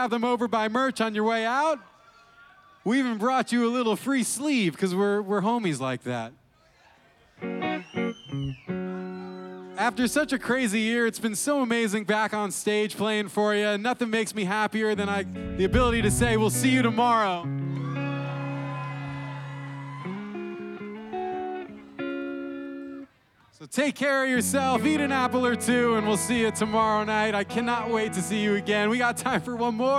Have them over by merch on your way out. We even brought you a little free sleeve because we're homies like that. After such a crazy year, it's been so amazing back on stage playing for you. Nothing makes me happier than the ability to say, we'll see you tomorrow. So take care of yourself, eat an apple or two, and we'll see you tomorrow night. I cannot wait to see you again. We got time for one more.